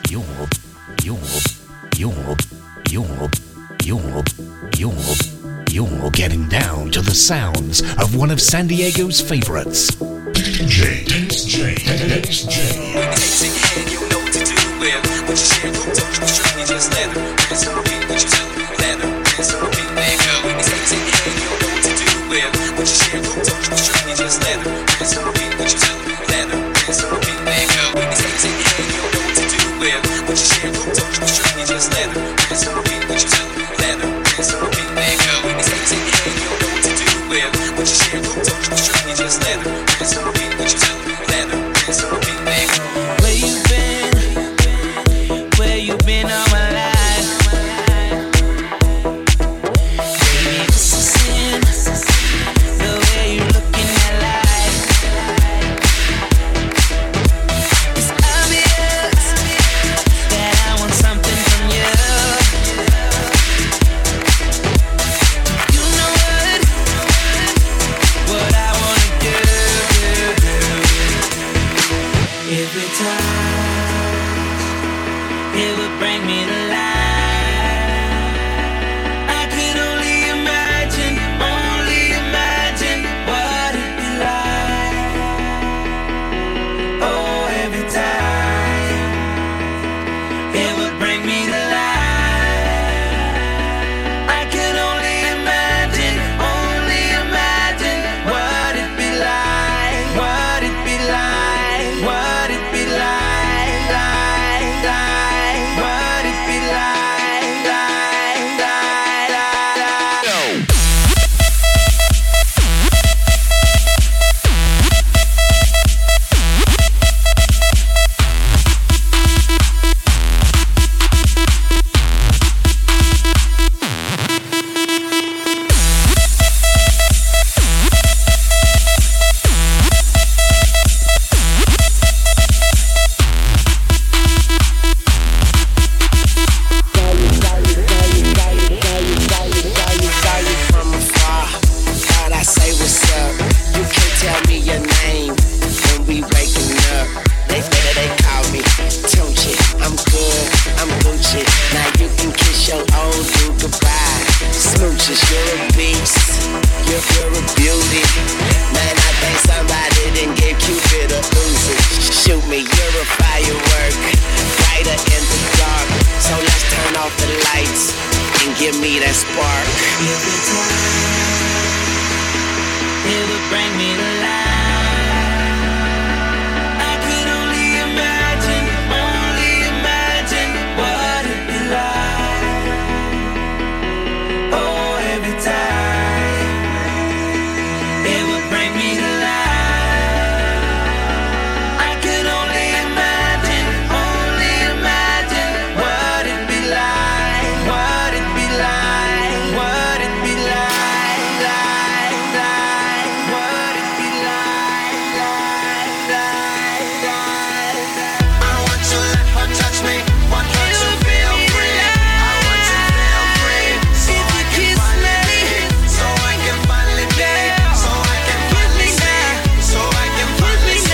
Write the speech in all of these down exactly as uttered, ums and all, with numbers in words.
you're, you're, you're, you're, you're, you're, you're getting down to the sounds of one of San Diego's favorites. D J, Dennis J, Dennis J. Takes it in, you know what to do with. What you share, don't touch the string, you just leather. Rinse and repeat, what you do, leather. Rinse and repeat, there you go. It takes it in, you know what to do with. What you share, don't touch the string, you just leather. Rinse and repeat, what you do, leather. Rinse and repeat, there you go. It takes it in, you know what to do with. What you share, don't touch the string, you just leather. Rinse and repeat, what you do, leather. Rinse and repeat, there you go. It takes it in, you know what to do with. What you share, don't touch the string, you just leather. Rinse and repeat, what you do, leather. Rinse and repeat, there you go. Where you been? Where you been all my life? Baby, this is sin. The way you looking at life. It's obvious that I want something from you. You know what? What I wanna do, do, do. Every time it would bring me to life. I could only imagine, only imagine what it'd be like. Oh, every time it would bring me to life. I could only imagine, only imagine what it'd be like, what it'd be like, what it'd be like, like, like, what it'd be like, like, like, like, like. From afar, thought I say what's up. You can't tell me your name when we waking up. They better they call me Tunchi. I'm good, I'm Gucci. Now you can kiss your old dude goodbye. Smooches, you're a beast. You're, you're a beauty. Man, I think somebody didn't give Cupid a Uzi. Shoot me, you're a firework, brighter in the dark. So let's turn off the lights and give me that spark. Every time it would bring me to life. I could only imagine, only imagine what it'd be like. Oh, every time it would bring me to life. I could only imagine, only imagine what it'd be like, what it'd be like, what it'd be like, like, like, what it'd be like, like, like, like, like. I want to let her touch me, want her to feel free. I want to feel free, so I can finally be, so I can finally be, so I can finally see, so I can finally see.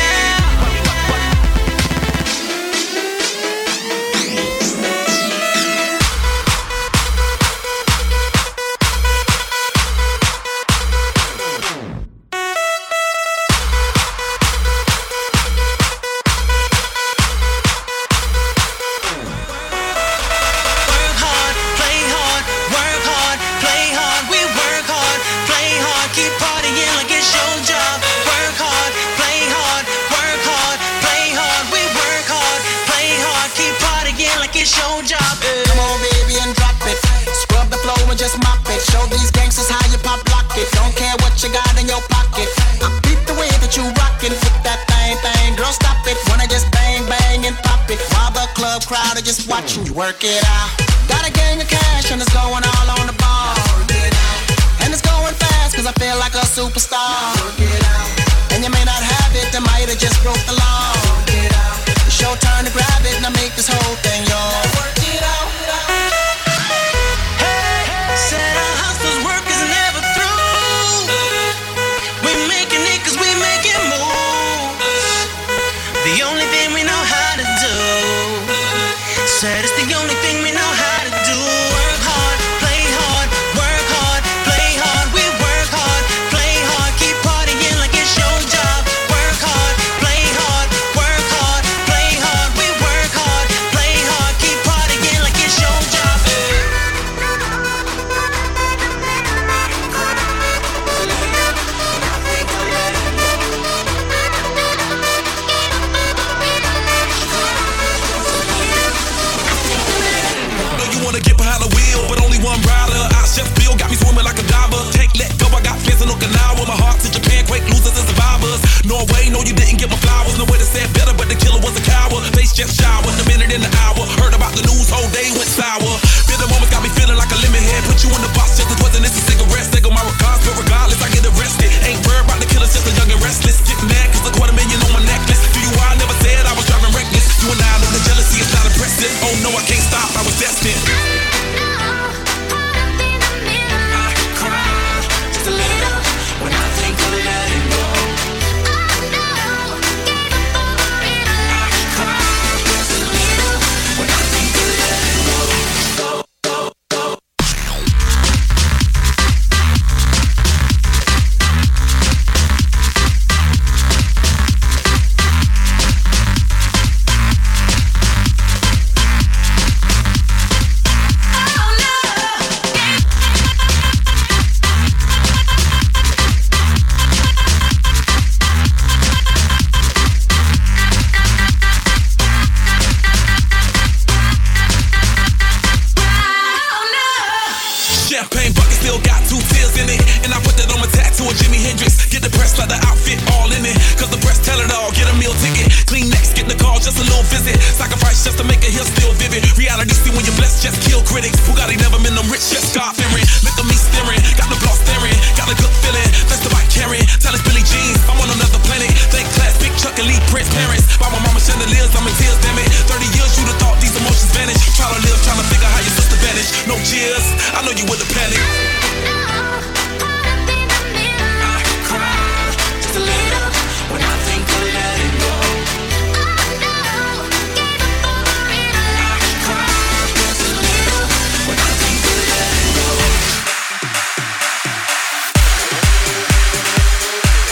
Work hard, play hard, work hard, play hard. We work hard, play hard, keep partying like it's your job. Work hard, play hard, work hard, play hard. We work hard, play hard, keep partying like it's your job. Come on, baby, and drop it. Scrub the floor and just mop it. Show these gangsters how you pop lock it. Don't care what you got in your pocket. I peep the way that you rockin' with that thing, thing. Girl, stop it. Wanna just bang, bang, and pop it. While the club crowd are just watching you work it out. Got a gang of cash and it's going all on the ball. And it's going fast cause I feel like a superstar. And you may not have it, I might have just broke the law. It's your turn to grab it and I make this whole thing yours. Said our hustler's work is never through. We making it cause we making moves. The only thing we know how to do said it's the only thing we know how to do. Work hard, play hard, work hard, play hard. We work hard, play hard, keep partying like it's your job. Work hard, play hard, work hard, play hard. We work hard, play hard, keep partying like it's your job. Know you wanna get behind the wheel, but only one rider. I Chef Bill got me swimming like a diver. Take, let go, I got fans in Okinawa. My heart to Japan, quake losers and survivors. Norway, no, you didn't get my flowers. No way to say it better, but the killer was a coward. Face just shower, a minute in the hour. Heard about the news, whole day went sour. Bitter moments got me feeling like a lemon head. Put you in the box, just as wasn't this a cigarette. They go my regards, but regardless, I get arrested. Ain't worried about the killers, just a young and restless. Get mad, cause a quarter million on my necklace. Do you why I never said I was driving reckless? You and I know the jealousy is not impressive. Oh no, I can't stop, I was destined. Just a little when I think of letting go. Just a little when I think of letting go. Champagne bucket still got two tears in it. And I put that on my tattoo of Jimi Hendrix. Get the press like the outfit all in it. Cause the press tell it all, get a meal ticket. Clean next, get the call, just a little visit. Sacrifice just to make a hill still vivid. Reality see when you're blessed, just kill critics. Bugatti never been them rich, just God fearing. Look at me staring, got the block staring. Got a good feeling, that's the bike carrying. Tell us Billy Jeans, I'm on another planet. Thank class, big Chuck and Lee Prince parents. By my mama chandeliers, I'm in tears, damn it. thirty years, you'd have thought these emotions vanish. Try to live, trying to figure how your sister vanished. No cheers, I know you would have panicked. Just a little when I think of letting go. Just a little when I think of letting go.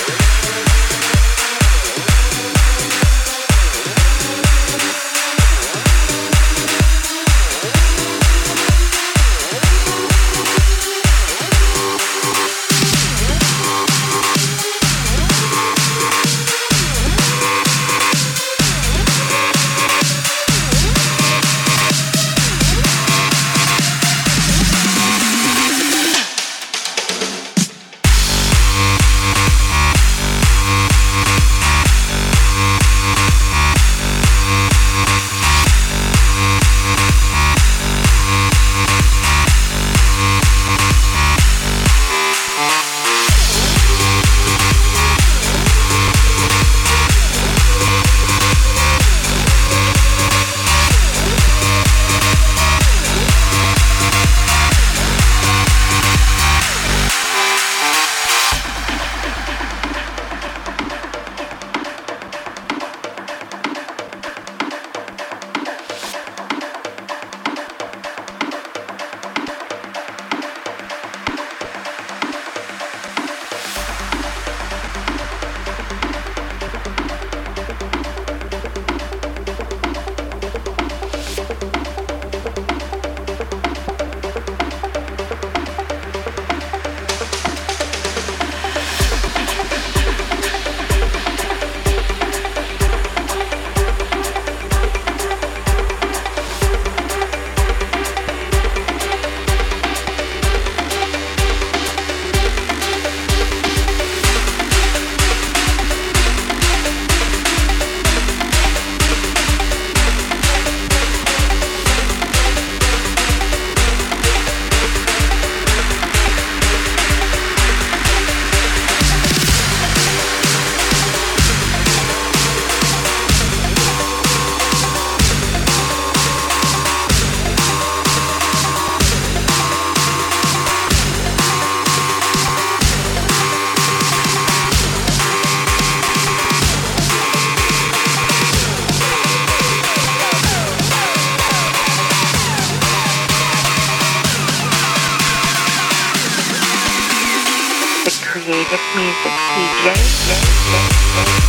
Music D J.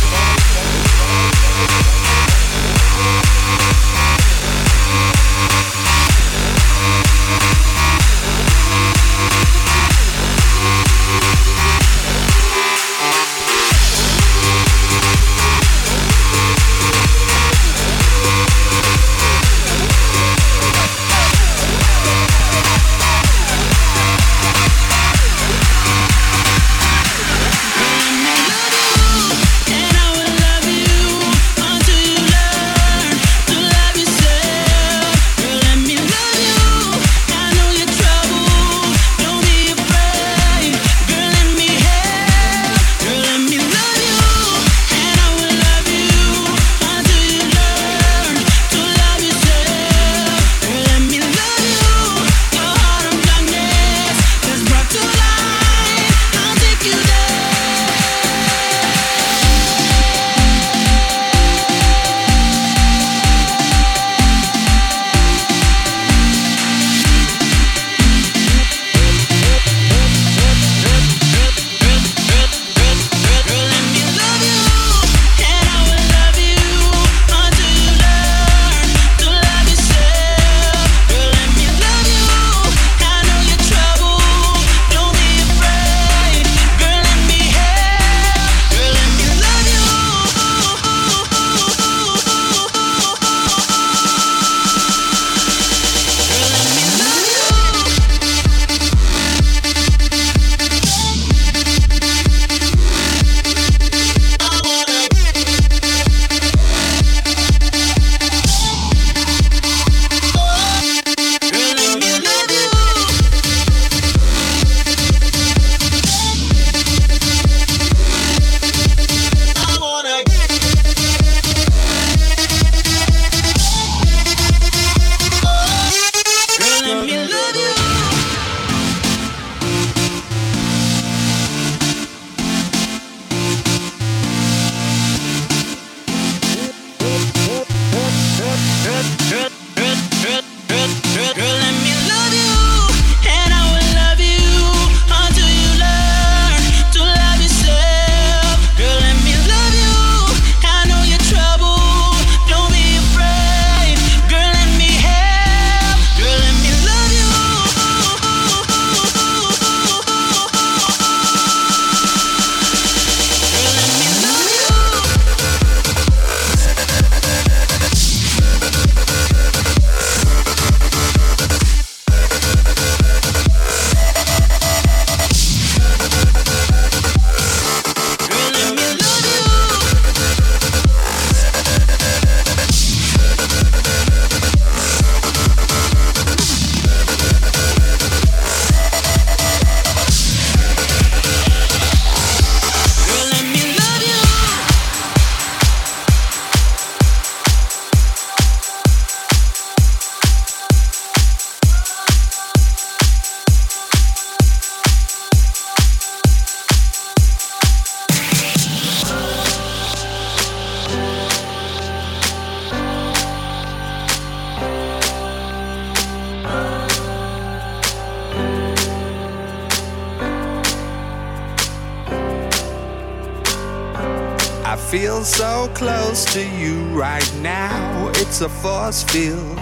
I feel so close to you right now, it's a force field.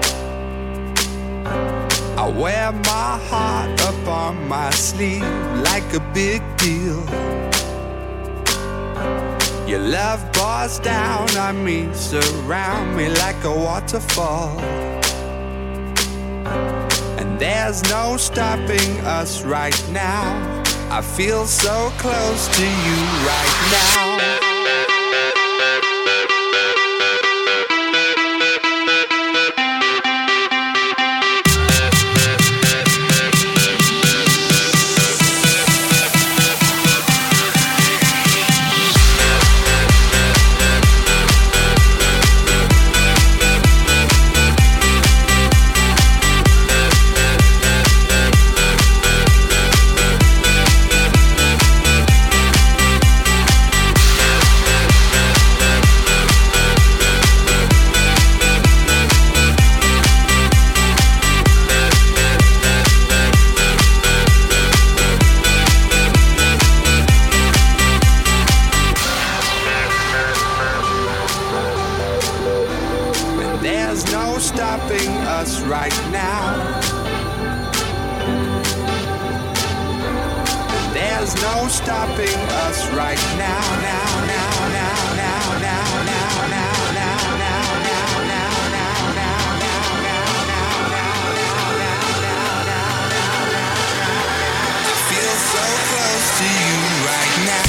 I wear my heart up on my sleeve like a big deal. Your love pours down on me, surround me like a waterfall. And there's no stopping us right now. I feel so close to you right now. stopping us right now. There's no stopping us right now, now, now, now, now, now, now, now, now, now, now, now, now, now, now, now. I feel so close to you right now.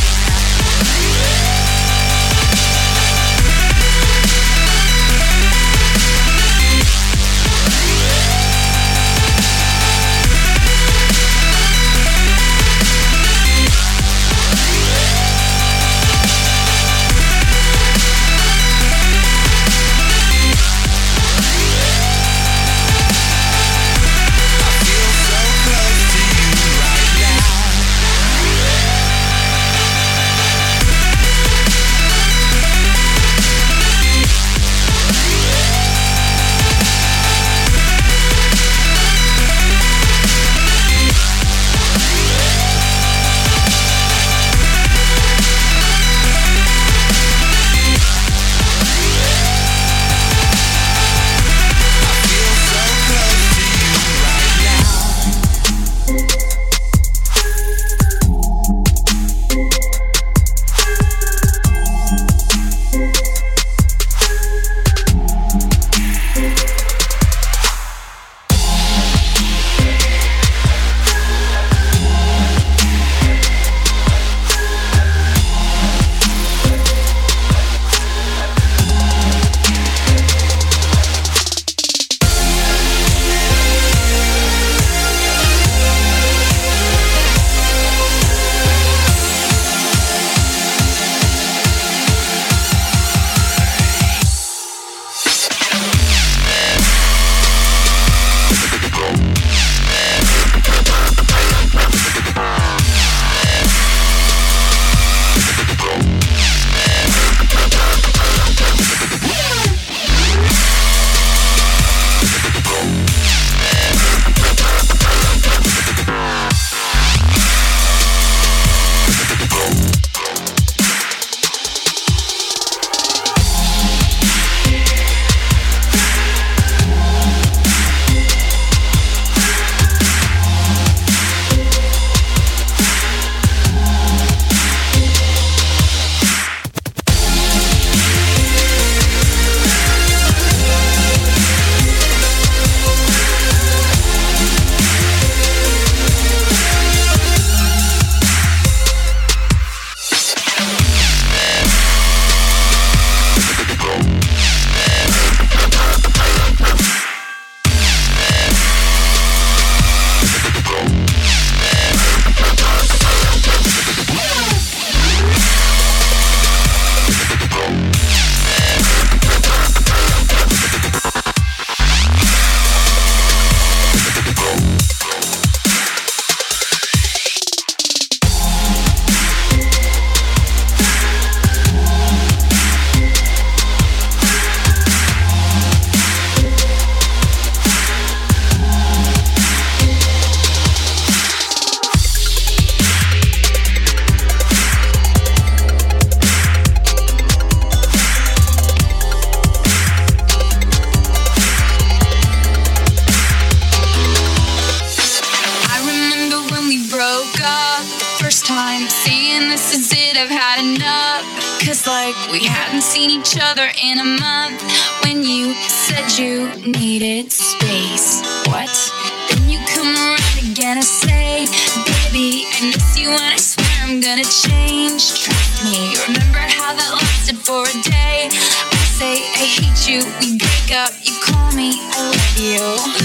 We hadn't seen each other in a month when you said you needed space. What? Then you come around again and say, baby, I miss you and I swear I'm gonna change. Trust me, remember how that lasted for a day? I say I hate you, we break up, you call me, I love you.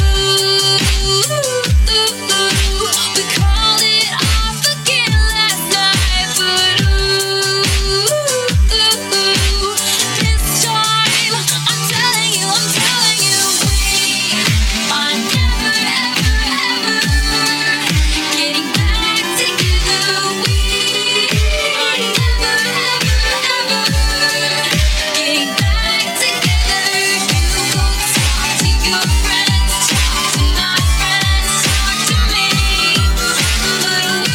Ooh, ooh, ooh, ooh. We called it off again last night, but ooh, ooh, ooh. This time, I'm telling you, I'm telling you, we are never, ever, ever getting back together. We are never, ever, ever getting back together. You go talk to your friends, talk to my friends, talk to me, but we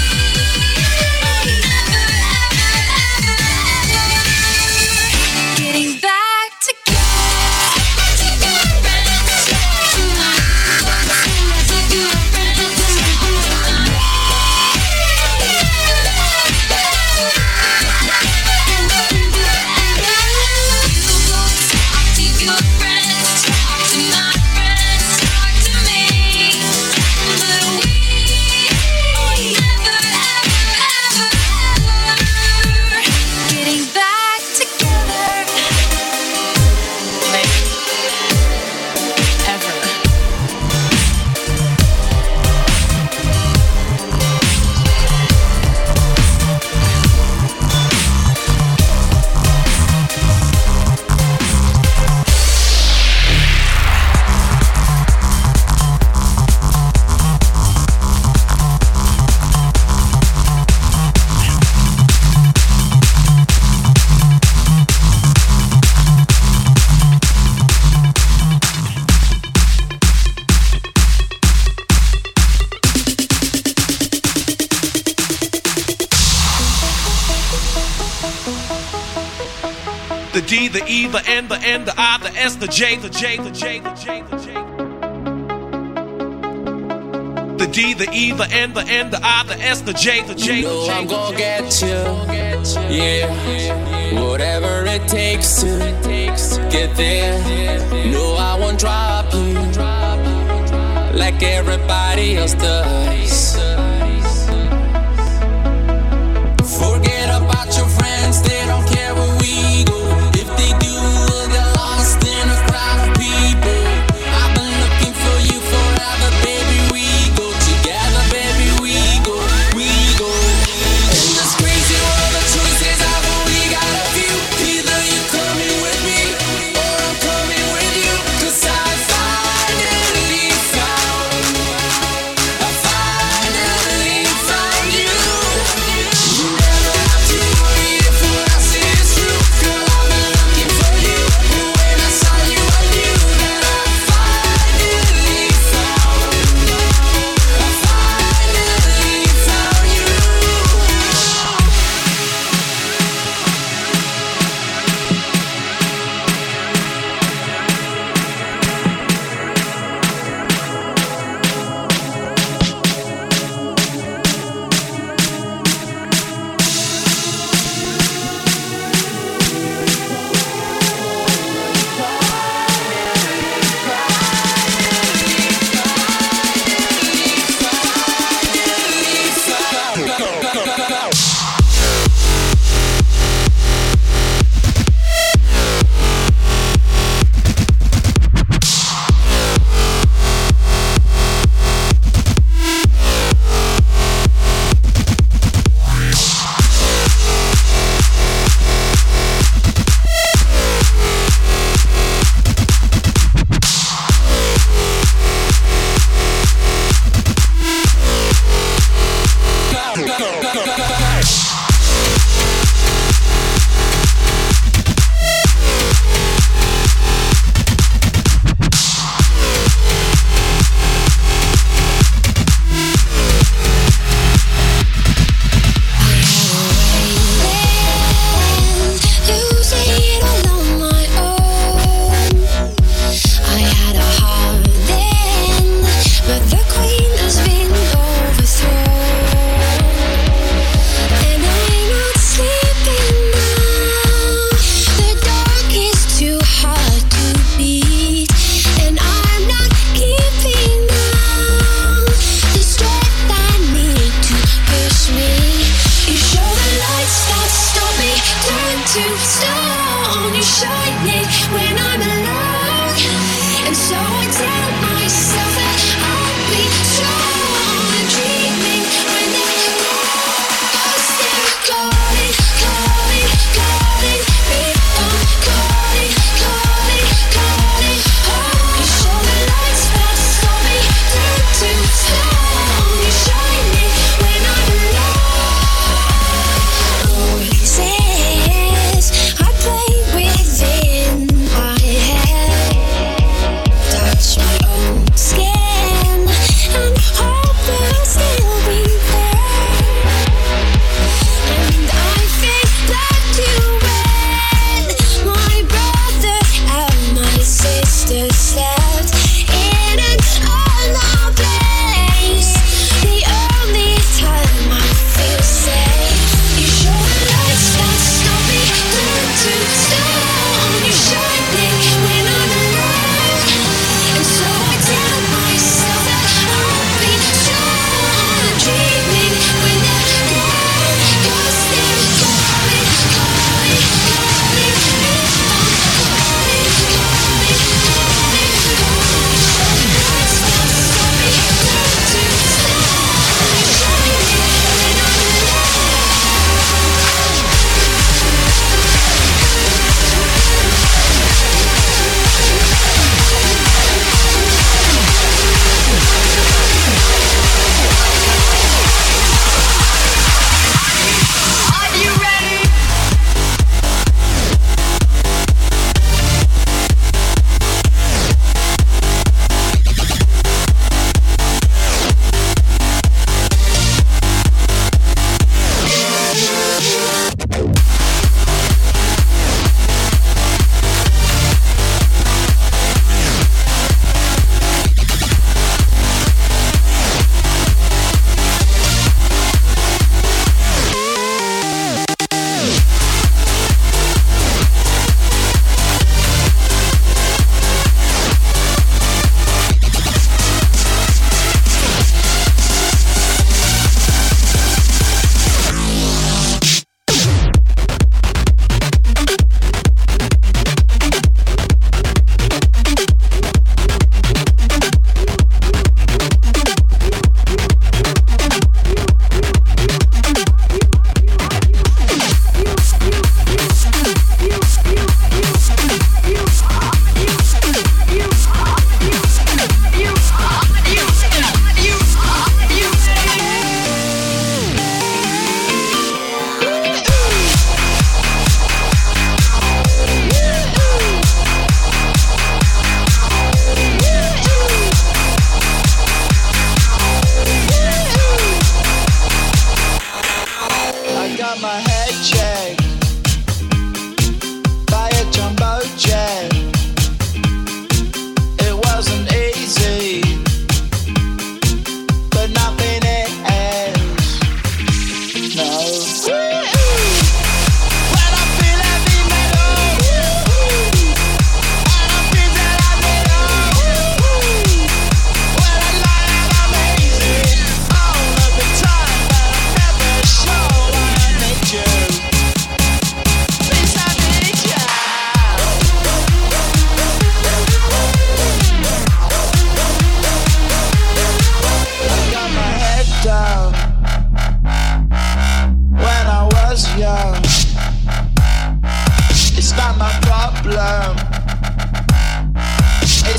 your friends, talk to my friends, talk to me. But we never, ever, ever, ever getting back together. Like, ever. The D, the E, the N, the N, the I, the S, the J, the J, the J, the J, the J. The D, the E, the N, the N, the I, the S, the J, the J, the J. You know I'm gonna get you, yeah. Whatever it takes to get there. No, I won't drop you like everybody else does. Forget about your friends, they don't care where we go. If they do, we'll get lost in a crowd of people. I've been looking for you forever, baby. We go together, baby. We go, we go. In this crazy world of choices, I've only got a few. Either you're coming with me, or I'm coming with you. 'Cause I finally found, I finally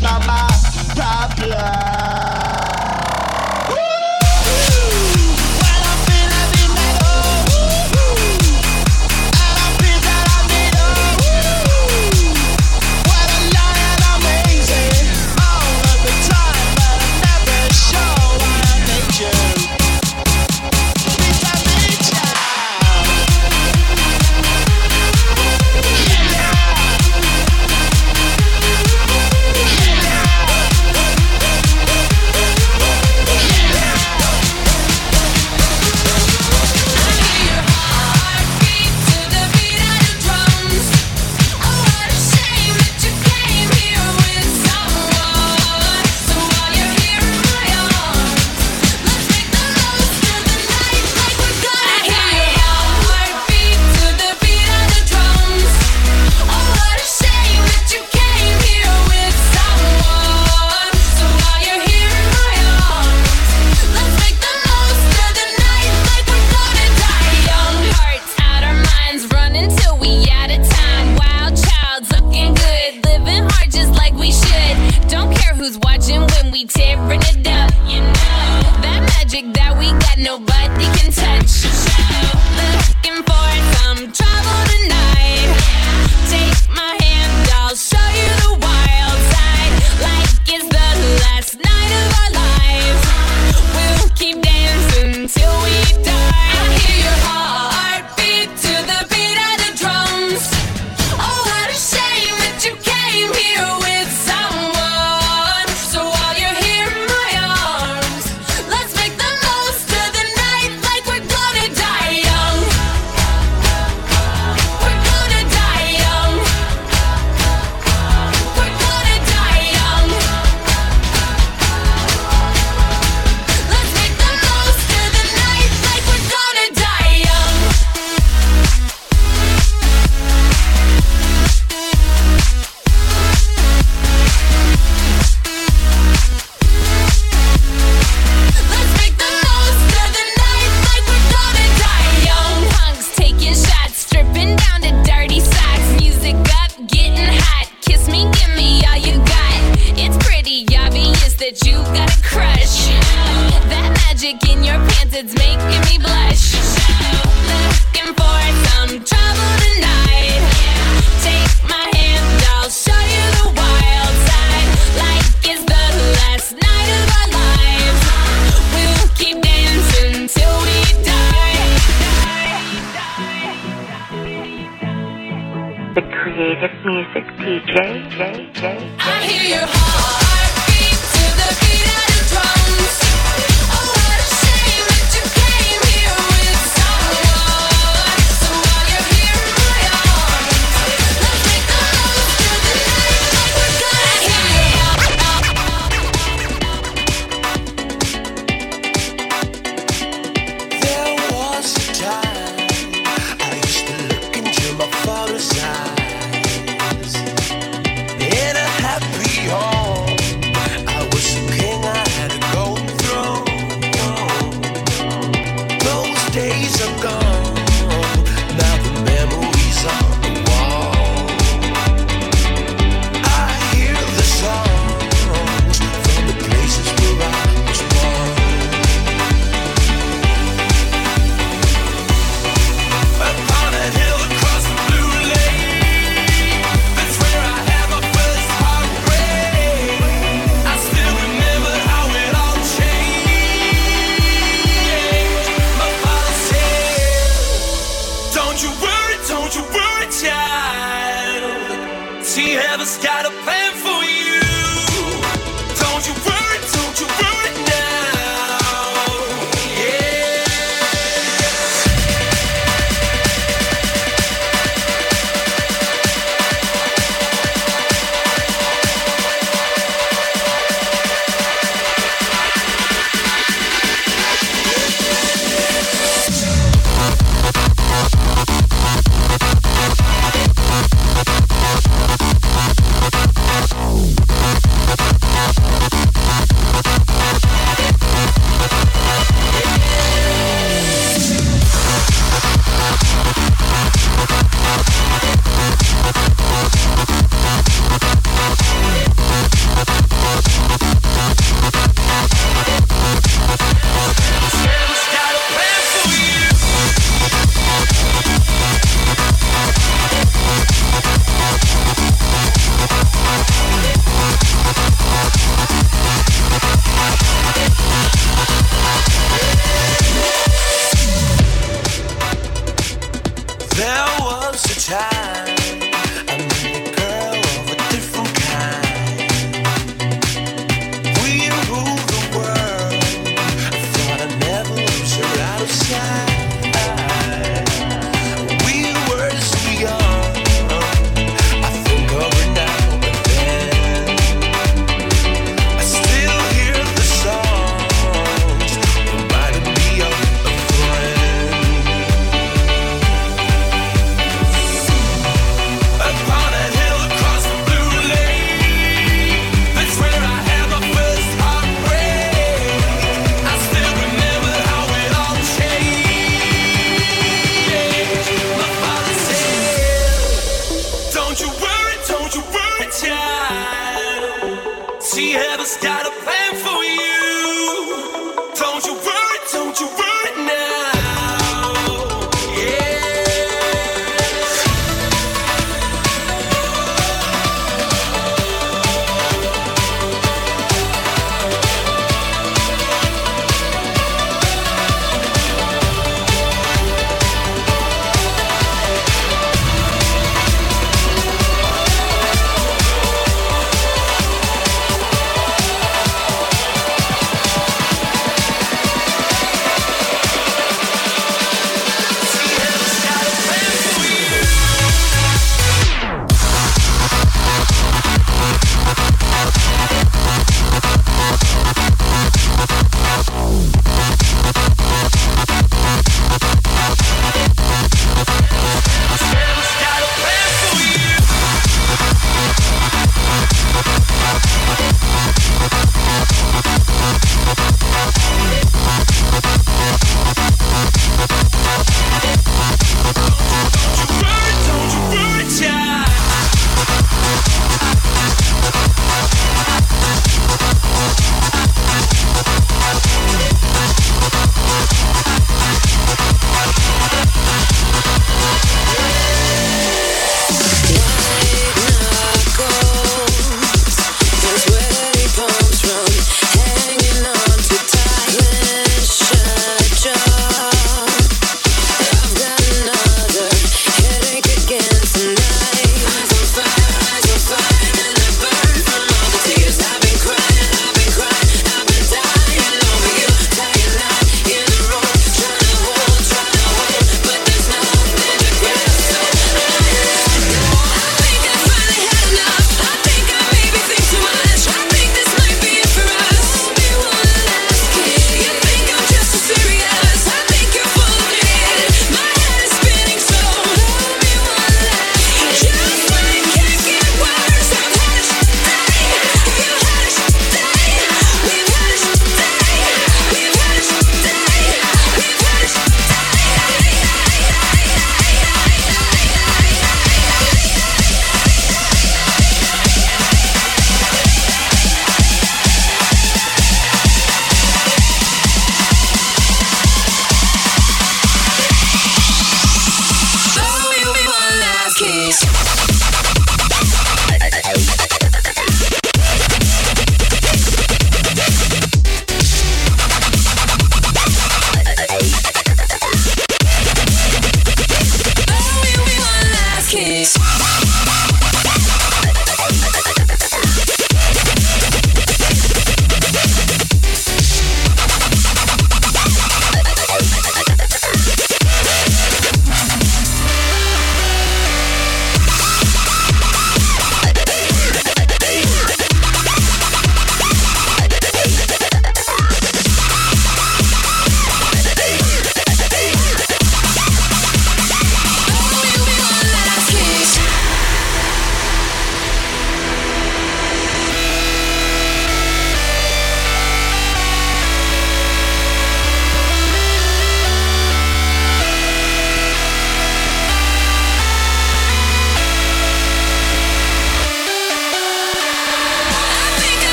it's not my problem. Creative Music D J. J, J. I hear your heartbeat to the beat of the drums. Oh, what a shame that you came here with someone. So while you're here in my arms, let's make the most of the night like we're gonna hear you. There was a time I used to look into my father's eyes. In a happy home She ever's got a plan for you. Don't you worry, don't you worry now. Yeah.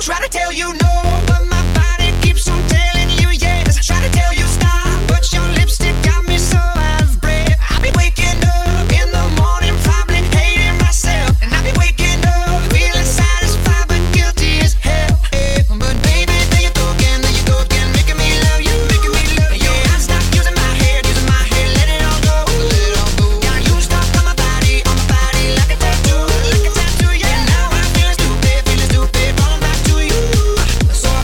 Try to tell you no, but my body keeps on telling you yes. Try to tell you stop, but your lipstick got me so out of breath. I'll be waking up in the morning, probably hating myself. And I'll be waking up feeling satisfied but guilty as hell. Yeah. But baby, there you go again, there you go again, making me love you, making me love you. Yeah, I stop using my head, using my head, let it all go, let it all go. Yeah, you stop on my body, on my body like a tattoo, like a tattoo. Yeah, now I'm feeling stupid, feeling stupid, falling back to you. So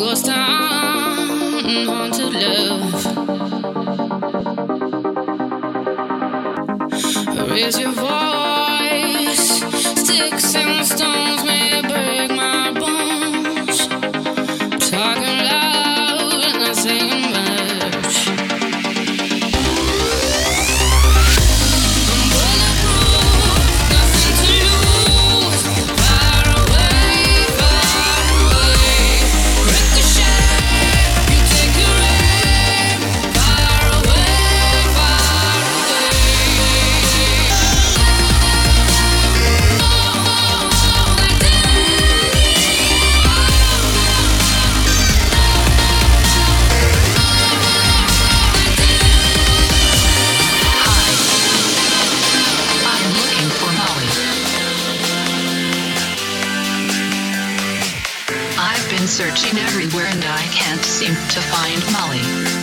Ghost town, haunted love. Raise your voice. Sticks and stones may break my bones. Talking loud, not saying much. I'm bulletproof, nothing to lose. Far away, far away. Ricochet, you take your aim. Far away, far away. Searching everywhere and I can't seem to find Molly.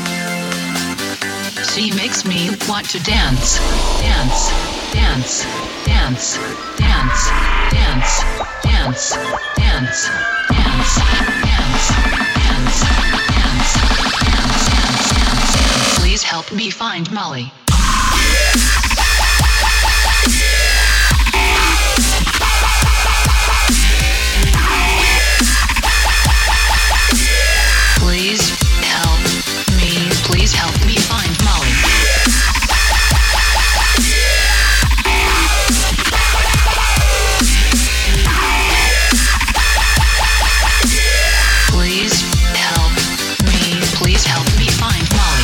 She makes me want to dance, dance, dance, dance, dance, dance, dance, dance, dance, dance, dance, dance, dance, dance, dance. Please help me find Molly. Please help me, please help me find Molly. Please help me, please help me find Molly.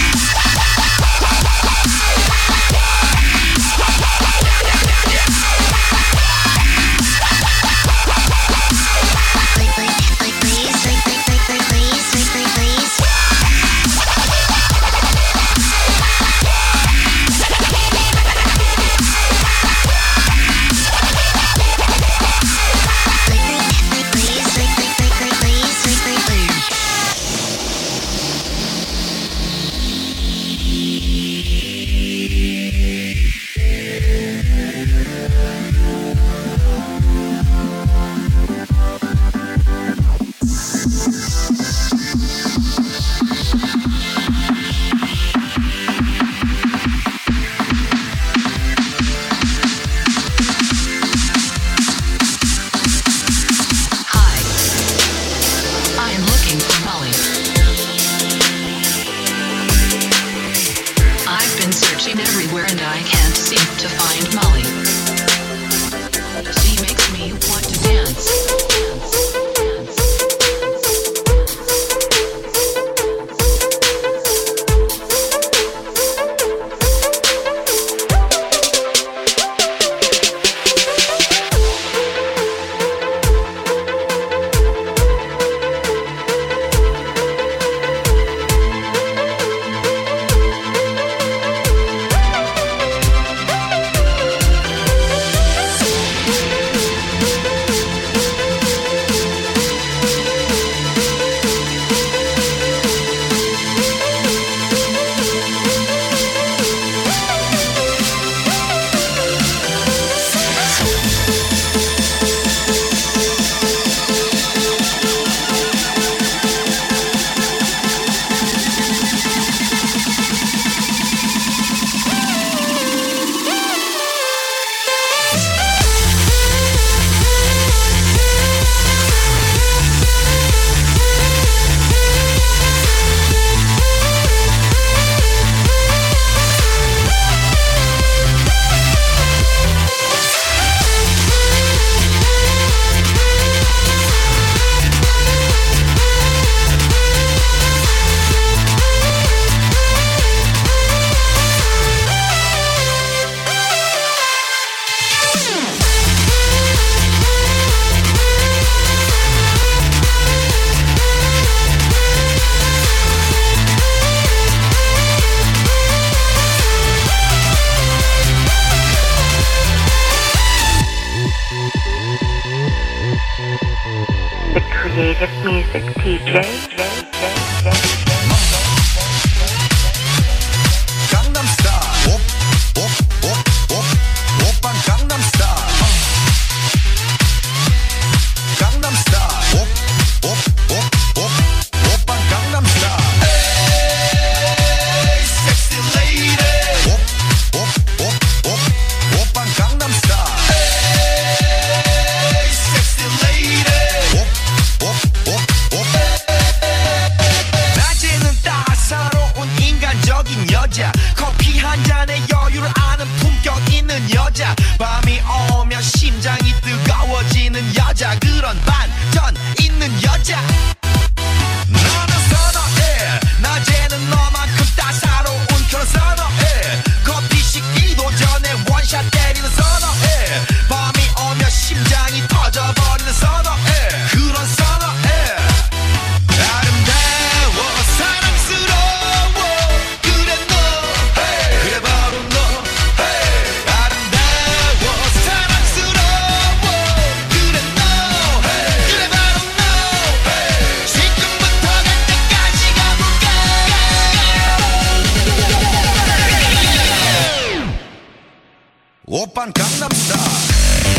Creative Music P J. Gangnam Style. Op, op, op, op, oppa Gangnam Style. Gangnam Style. Op, op, op, op, 여자 밤이 오면 심장이 뜨거워지는 여자 그런 반전 있는 여자 너는 선어해 낮에는 너만큼 따사로운 그런 선어해 커피 식기도 전에 원샷 때리는 선어해 밤이 오면 심장이 터져버리는 선어해 그런 선어해 아름다워 사랑스러워 그래 너 hey. 그래 바로 너 hey. 아름다워 사랑스러워 그래 너 hey. 그래 바로 너 hey. 지금부터 갈 때까지 가볼까 오빤 강남스타일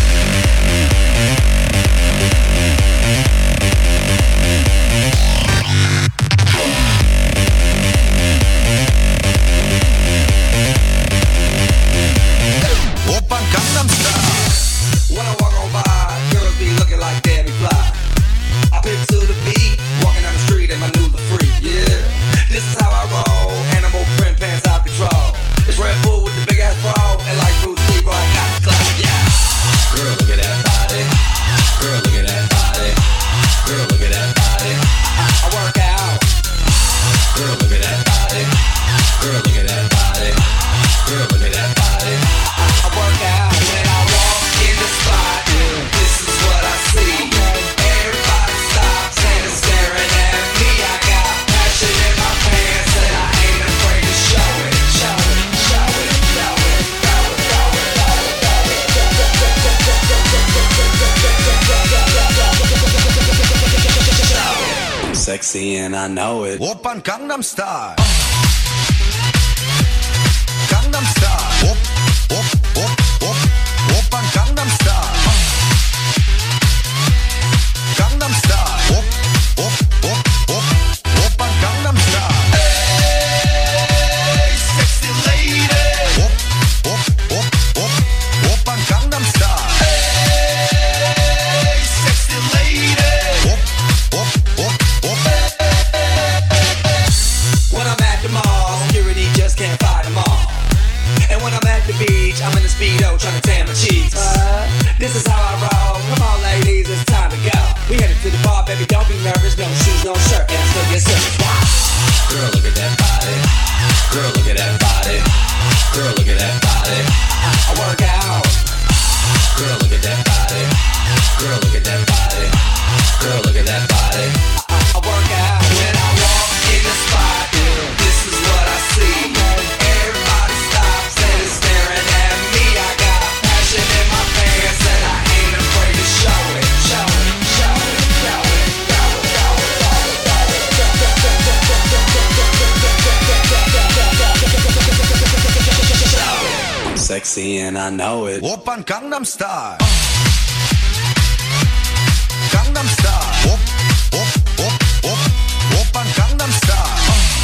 오빤 강남스타일 When I walk on by, girls be looking like Debbie Fly. I pimp to the beat, walking down the street and my new the freak, yeah. This is how I roll, animal print pants out control. It's Red Bull with the big ass bra, and like Bruce Lee, bro, I got the clap, yeah. Girl, look at that body. Girl, look at that body. Girl, look at that body. I, I, I work out. Girl, look at that body. Girl, look at that body. Girl, look at that body. I, I, I work out when I walk in the spot. This is what I see. Everybody stops and is staring at me. I got passion in my pants and I ain't afraid to show it. Show it, show it, show it, show it, show it. I'm sexy and I know it. 오빤 강남스타일 강남스타일 옵옵옵옵 오빤 강남스타일 강남스타일 옵옵옵옵 오빤 강남스타일 Hey sexy lady 옵옵옵옵 오빤 강남스타일 Hey sexy lady 옵옵옵옵 When I'm at the mall, security just can't fight them all. And when I'm at the beach, I'm in the Speedo trying to tan my cheeks. Uh, this is how I roll. Come on, ladies, it's time to go. We headed to the bar, baby, don't be nervous. No shoes, no shirt, and I still get service. Wow. Girl, look at that body. Girl, look at that body. Girl, look at that body. I, I work out. Girl, look at that body. Girl, look at that body. Girl, look at that body. I, I, I work out when I walk in the spot. This is what I see. Everybody stops and is staring at me. I got passion in my pants and I ain't afraid to show it. Show it, show it, show it, show it, show it. I'm sexy and I know it. 오빤 강남스타일 강남스타일 옵옵옵옵 오빤 강남스타일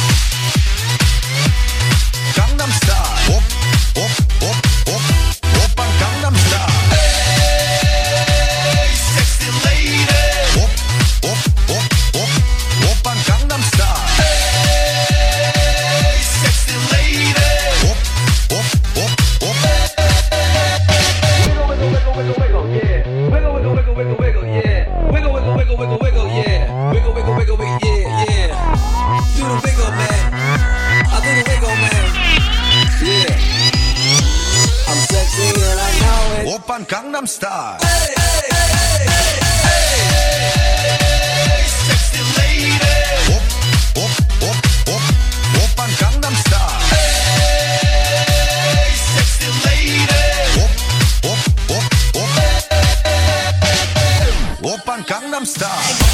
강남스타일 옵옵옵옵 오빤 강남스타일 Hey sexy lady 옵옵옵옵 오빤 강남스타일 Hey sexy lady 옵옵옵옵 Wiggle, wiggle, wiggle, wiggle, yeah. Wiggle, wiggle, wiggle, wiggle, wiggle, yeah. Wiggle, wiggle, wiggle, wiggle, wiggle, yeah. Wiggle, wiggle, wiggle, wiggle, yeah, yeah. Do the wiggle, man. I do the wiggle, man. Yeah. I'm sexy and I know it. 오빤 강남스타일 Hey, hey, hey, hey, hey. Hey sexy lady 옵옵옵옵 오빤 강남스타일 Hey sexy lady 옵옵옵옵 오빤 강남스타일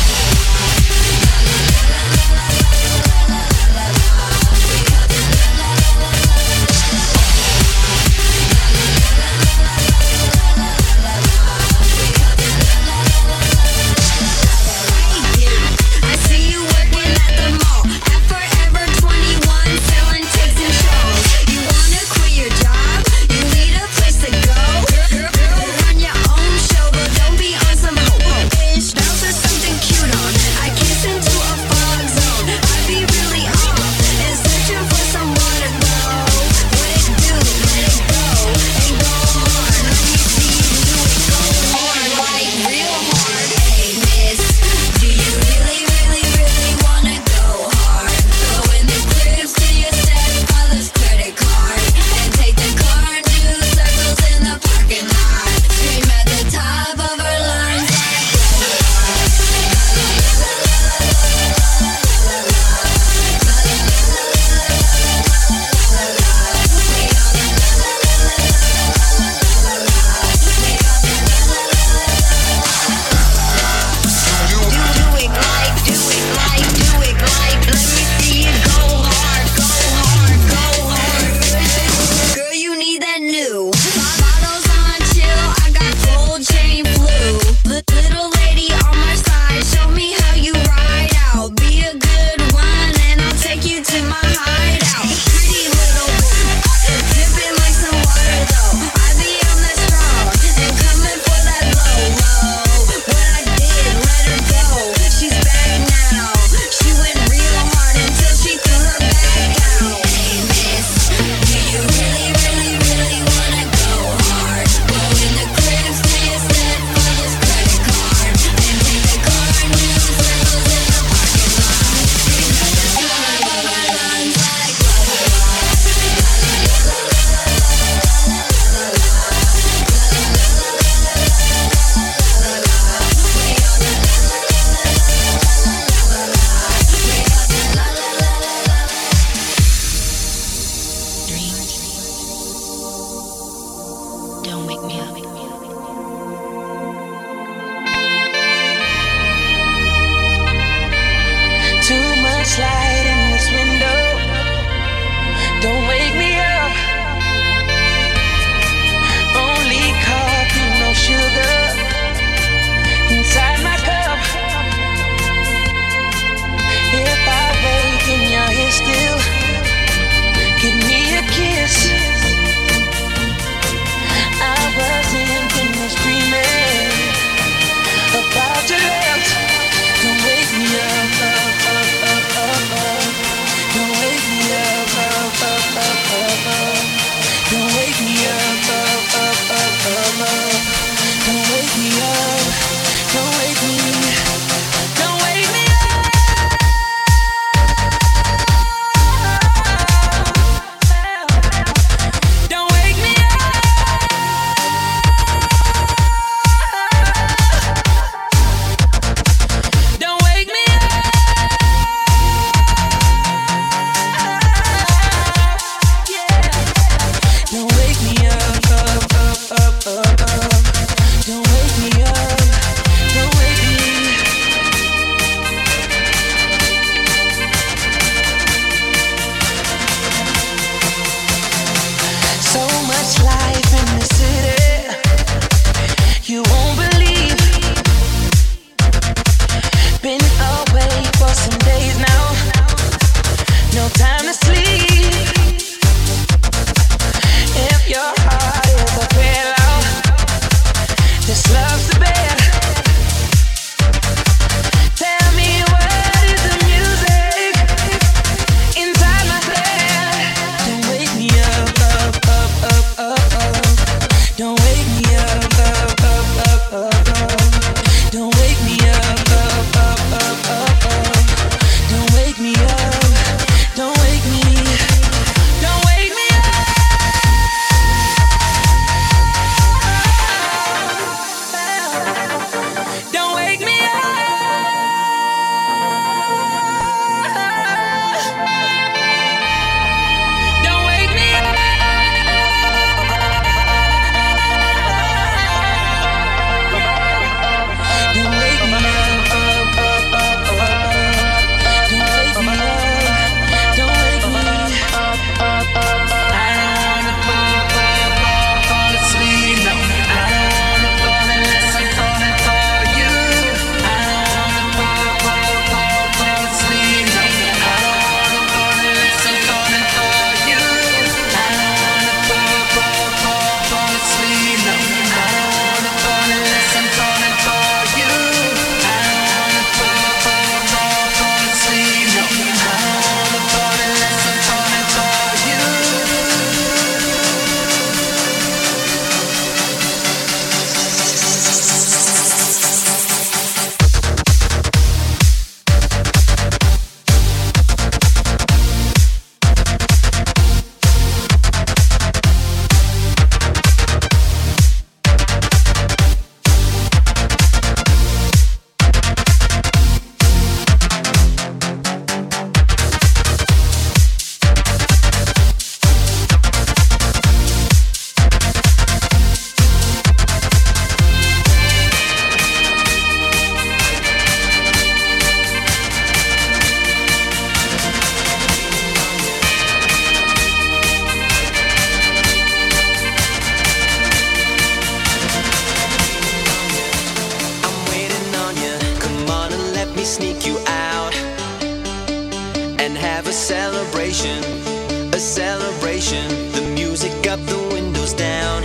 celebration, a celebration. The music up, the windows down.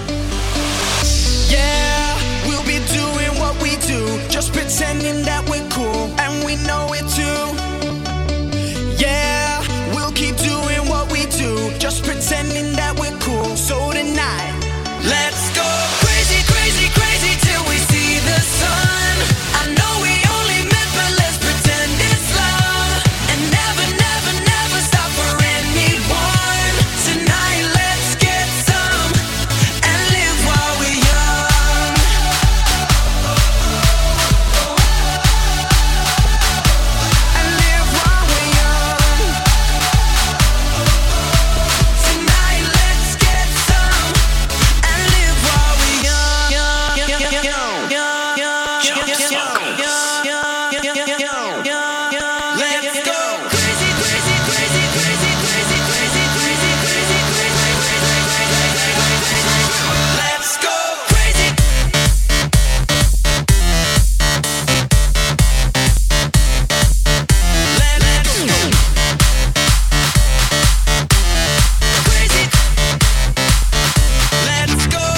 Yeah, we'll be doing what we do, just pretending that we're cool, and we know it too. Yeah, we'll keep doing what we do, just pretending that we're cool. So tonight, let's go crazy, crazy, crazy till we see the sun. I know we only met, but let's pretend it's love, and never, never, never stop for anyone. Tonight, let's get some and live while we're young. And live while we're young. Tonight, let's get some and live while we're young. Young, young, young, young, young, young, young, young, young, young. Let's go crazy, crazy, crazy, crazy, crazy, crazy, crazy, crazy, crazy, crazy. Let's go crazy. Let's go crazy. Let's go.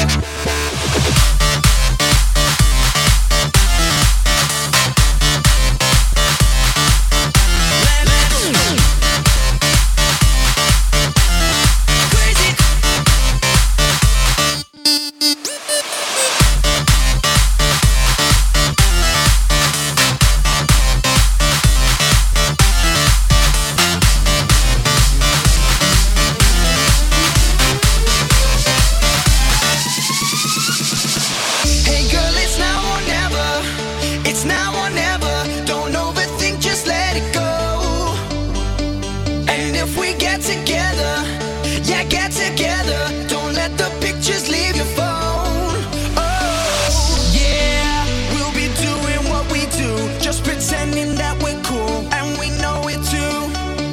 Hey girl, it's now or never. It's now or never. Don't overthink, just let it go. And if we get together, yeah, get together. Don't let the pictures leave your phone. Oh, yeah, we'll be doing what we do, just pretending that we're cool, and we know it too.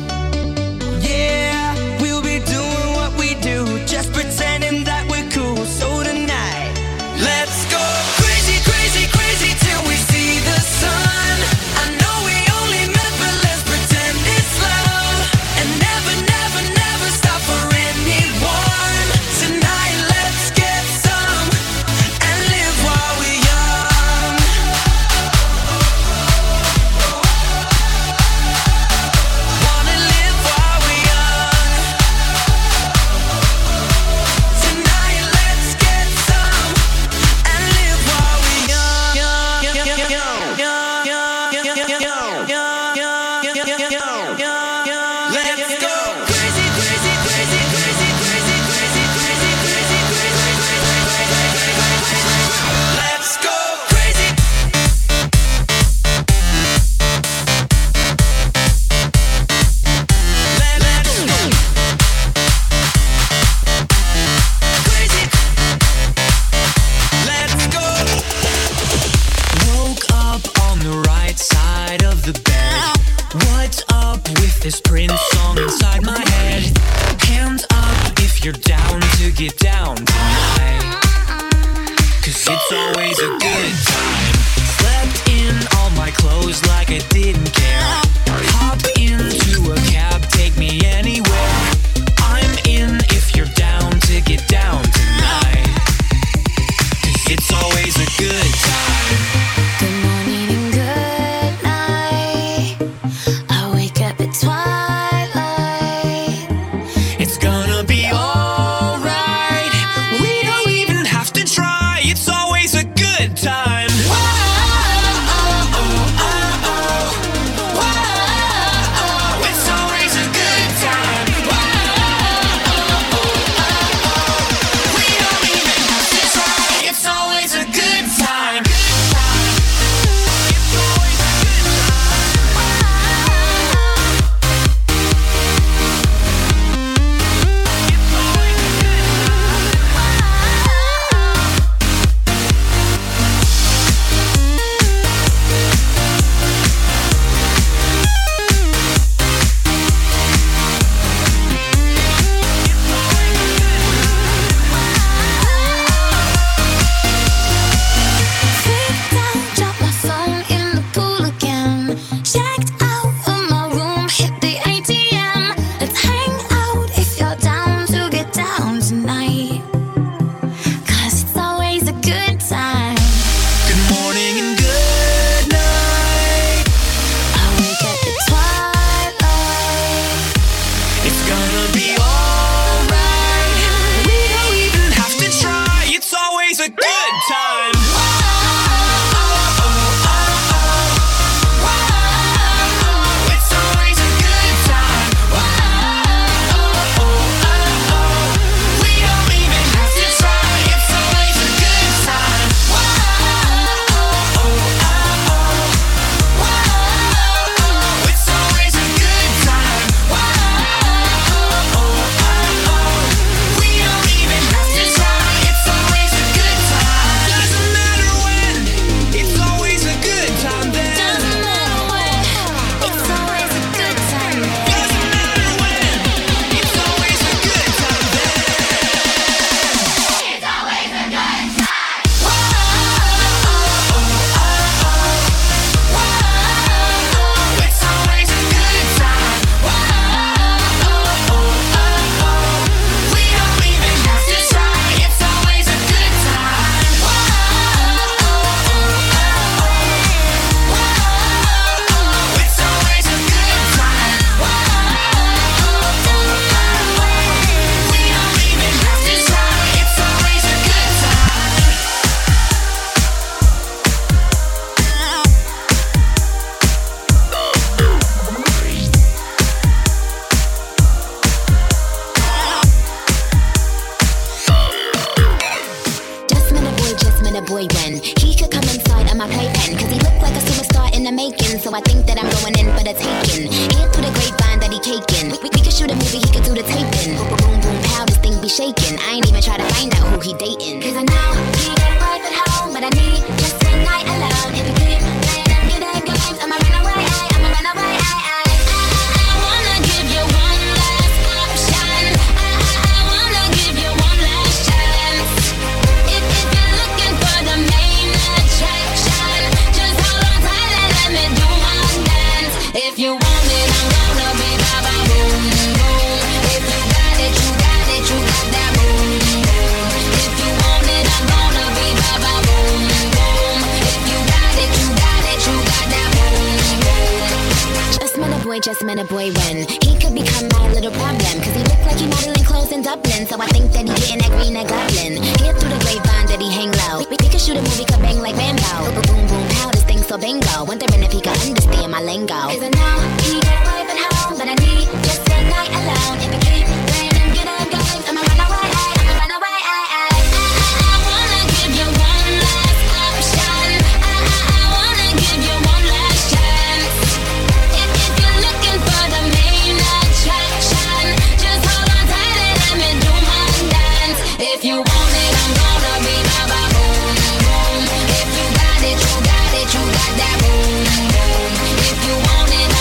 Yeah, we'll be doing what we do, just pretending that we're cool. So tonight, let's go crazy, crazy, crazy till we see the sun. I know we only met, but let's pretend it's love, and never, never, never stop for anyone. Tonight, let's get some and live while we're young. Wanna live while we're young. Tonight, let's get some and live while we're young. Young, young, young, young, young, young, young, young, young, young, young, young, young. Let's go crazy, crazy, crazy, crazy, crazy, crazy, crazy, crazy, crazy, crazy. Let's go crazy. Let- Let's go crazy. Let's go. Woke up on the right side of the bed. What's up with this Prince song inside my head? Hands up if you're down to get down tonight, 'cause it's always a good time. Slept in all my clothes like I didn't care. Hop into a cab, take me anywhere. I'm in if you're down to get down tonight, 'cause it's always a good time. Good morning and good night. I wake up at twilight. It's gonna be alright. We don't even have to try. It's always a good time. It's always a good time. We don't even have to try. It's always a good time. boy when he could come inside of my playpen, cause he looked like a superstar in the making. So I think that I'm going in for the taking. Hear through the grapevine that he caking. We, we could shoot a movie, he could do the taping. Boom, boom, boom, pow, this thing be shaking. I ain't even try to find out who he dating, cause I know he got a wife at home, but I need just one night alone. If you keep playing them good at games, I'ma run away, I, I'ma run away, I, I, I, I wanna give you one last option. I, I, I wanna give you one last chance. If, if you're looking for the main attraction, just hold on tight and let me do my dance. If you want it, I'm gonna be ba-ba boom boom. If you got it, you got it, you got that boom boom. If you want it, I'm gonna be ba-ba boom boom. If you got it, you got it, you got that boom boom. Just met a boy, just met a boy when he could become my little problem, cause he looked like he modeling clothes in Dublin. So I think that he getting that green, that goblin. Hear through the grapevine that he hang low. We, we could shoot a movie, could bang like Rambo. Boom, boom, boom, pow, this thing so bingo. Wondering if he could understand my lingo, cause I know he got a wife at home, but I need just one night alone. If you keep playing them good at games, I'ma run away, I, I'ma run away, I, I, I, I wanna give you one last option. I, I, I wanna give you one last chance. If, if you're looking for the main attraction, just hold on tight and let me do my dance. If you want it, I'm gonna be ba-ba boom boom. If you got it, you got it, you got that boom boom. If you want it,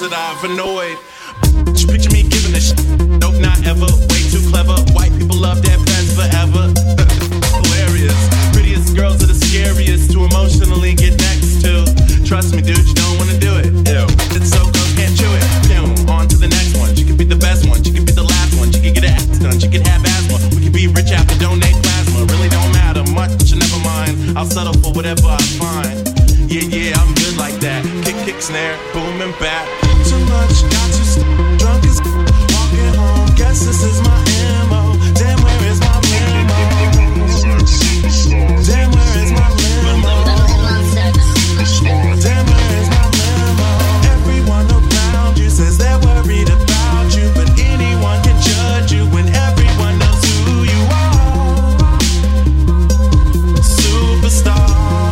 that I've annoyed. Picture me giving a shit. Nope, not ever. Way too clever. White people love their pets forever. Hilarious. Prettiest girls are the scariest to emotionally get next to. Trust me, dude, you don't wanna do it. Ew. It's so close, can't chew it. Boom. On to the next one. She could be the best one. She could be the last one. She could get an accident. She could have asthma. We could be rich after donate plasma. Really don't matter much, never mind. I'll settle for whatever I find. Yeah, yeah, I'm good like that. Kick, kick, snare, boom and back. Too much, got too st- drunk as walking home. Guess this is my M O. Damn, where is my limo? Damn, where is my limo? Damn, where is my limo? Everyone around you says they're worried about you, but anyone can judge you when everyone knows who you are. Superstar.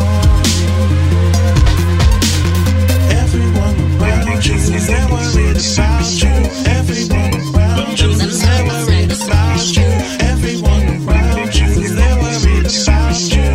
Everyone around you says they're worried about you. Everyone around you says they're worried about you. Everyone around you says they're worried about you.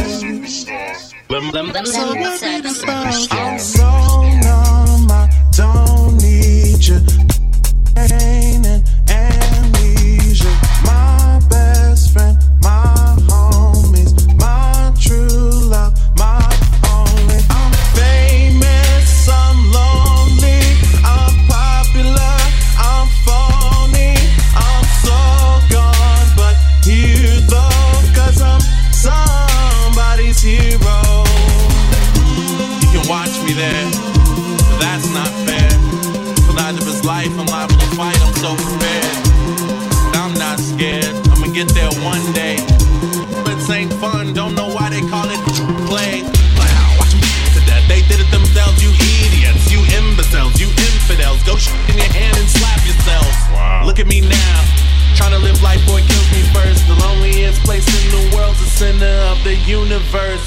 So worried about. I'm so numb, I don't need you. Pain and amnesia. My best friend, my homies, my true love, my only. I'm famous, I'm lonely, I'm popular, I'm phony, I'm so gone, but here though, cause I'm somebody's hero. You can watch me there, but that's not fair. For the of his life, I'm liable to fight, I'm so prepared. I'm not scared, I'ma get there one day. But it ain't fun, don't know why they call it play. Wow, watch them to death, they did it themselves, you idiots, you imbeciles, you infidels. Go sh in your hand and slap yourselves. Wow. Look at me now, trying to live life, boy, kills me first. The loneliest place in the world's the center of the universe.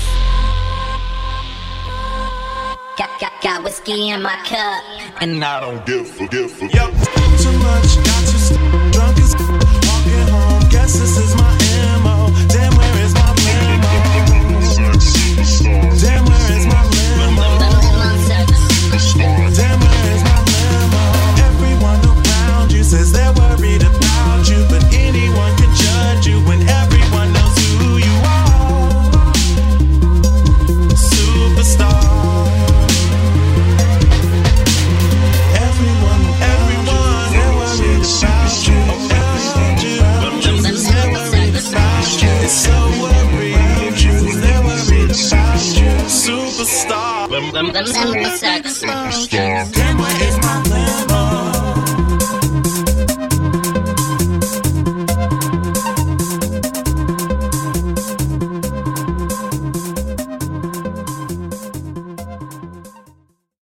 Got, got, got whiskey in my cup, and I don't give a give a. Yep. Too much, got too st- drunk as walking home. Guess this is my M O. Damn, where is my limo? Damn, where is my limo? Damn, where is my limo? Everyone around you says they're worried about you, but anyone can judge you when everyone knows who you are. Superstar. It's so worried, they're worried about you. Superstar. Them, them, them, them, them, them, them, them, them, them, them, them,